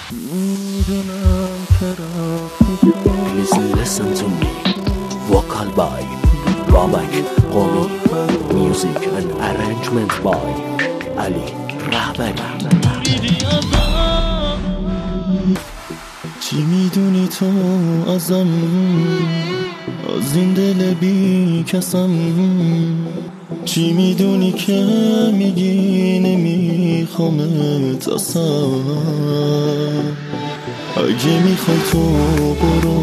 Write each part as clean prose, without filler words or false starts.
میدونم که رفتی تو. Please listen to me. Vocal by Babak Qomi. Music and arrangement by Ali Rahbari. چی میدونی تو ازم، از این دل بی کسم؟ چی میدونی که میگی نمیخوامت اصلا؟ اگه میخوای تو برو،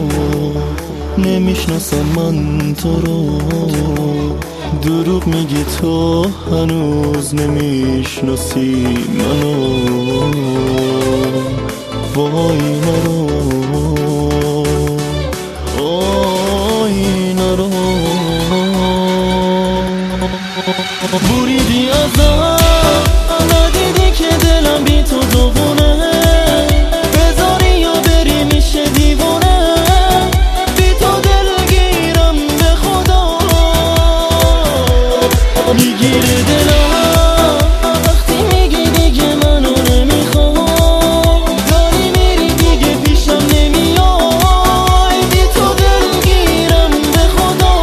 نمیشناسم من تو رو. دروغ میگی تو هنوز نمیشناسی منو. وای نرو، وای نرو. بریدی ازم، ندیدی که دلم بی تو دوونه. بذاری یا بری میشه دیوونه. بی تو دلگیرم به خدا. میگیره دلم وقتی میگی دیگه منو نمیخوام. داری میری دیگه پیشم نمیای. بی تو دلگیرم به خدا.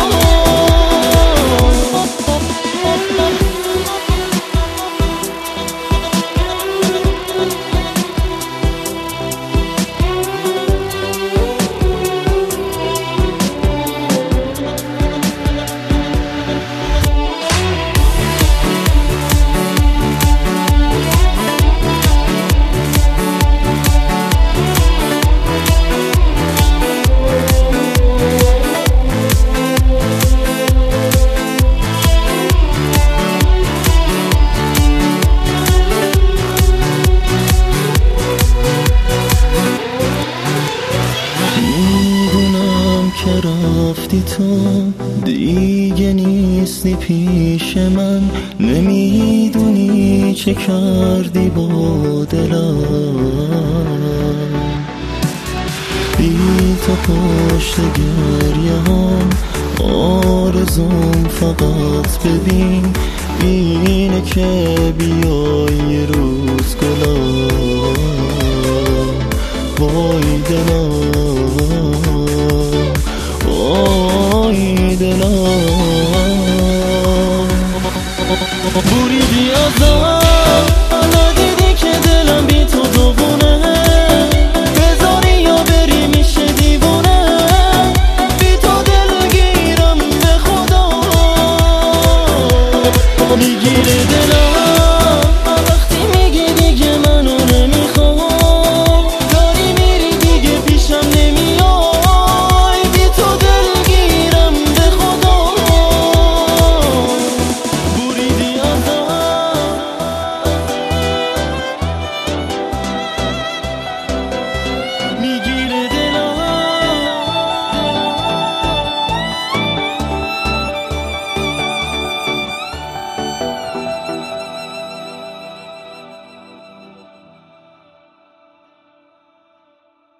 که رفتی تو دیگه نیستی پیش من. نمیدونی چه کردی با دلم. بی تو پشت گریه هم آرزوم فقط ببین اینه که بیای یه روز گلم. وای دلم، وای دلم. بریدی ازم،